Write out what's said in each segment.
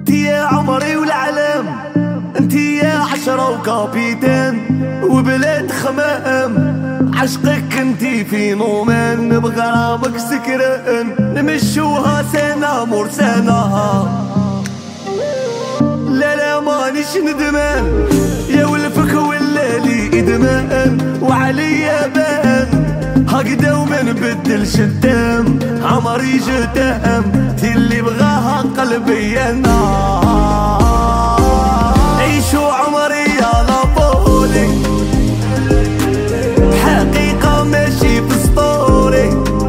انتي يا عمري والعلام، انتي يا عشرة وكابيتان وبلاد خمام. عشقك انتي في نومان، بغرامك سكران، نمشوها سنة مور سنة. لا لا مانيش ندمان، يا ولفك ولا لي ادمان، وعليا بان هكدا وما نبدلش الدم. عمري جدام تي اللي بغاها قلبي انا. عيشو عمري يا لابولي، حقيقة ماشي في سطوري.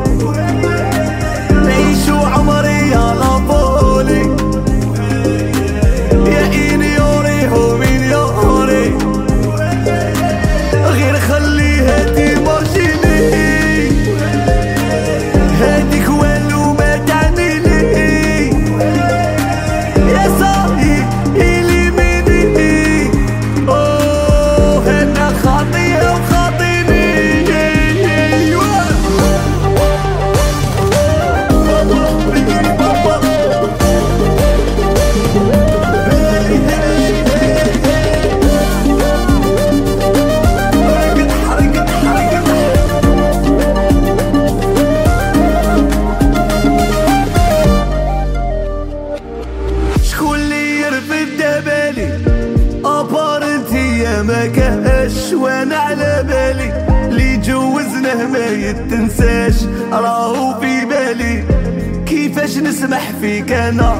عيشو عمري يا لابولي، يا إنيوري هو مليوري. غير خليها تيمارجيني، هاديك والو ما تعملي. يا صاحي إلي مني، أوه أنا خاطيها وخاطيني. ما كهش وانا على بالي، لي جوزناه ما يتنساش راهو في بالي. كيفاش نسمح فيك انا،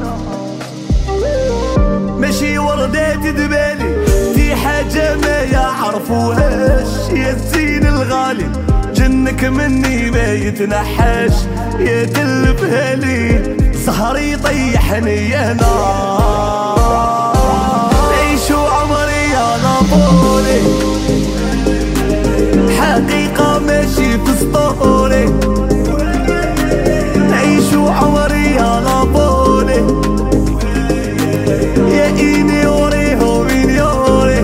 ماشي وردات دبالي، في حاجة ما يعرفوهاش. يا الزين الغالي جنك مني ما يتنحاش، يا تلفها لي سهري يطيحني انا. عيشو عمري يا لابولي، حقيقة ماشي في سطوري. عيشو عمري يا لابولي، يا إنيوري هو مليوري.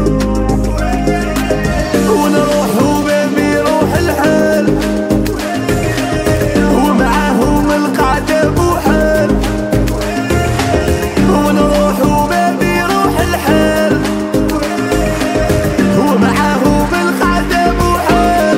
ونروح وبابي روح الحال، ومعاهم القعدة بوحال. ونروح وبابي روح الحال، ومعاهم القعدة بوحال.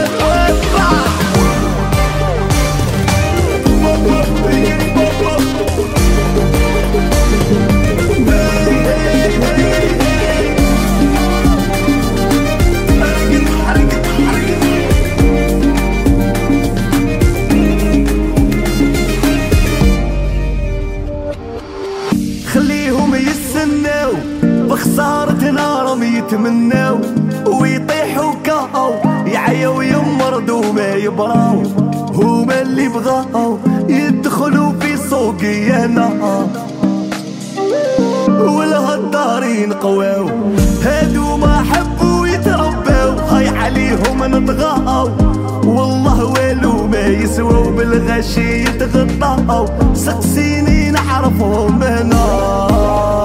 خليهم يستناو، بخسارتنا راهم يتمناو، ويطيحوا كاو يعيوا يمرضوا ما يبراو. هما اللي بغاو يدخلوا في سوقي انا، والهدارين قواو هادو ما حبوا يترباو. هاي عليهم نطغاو، والله والو ما يسواو، بالغشي يتغطاو. سقسيني نعرفهم هنا.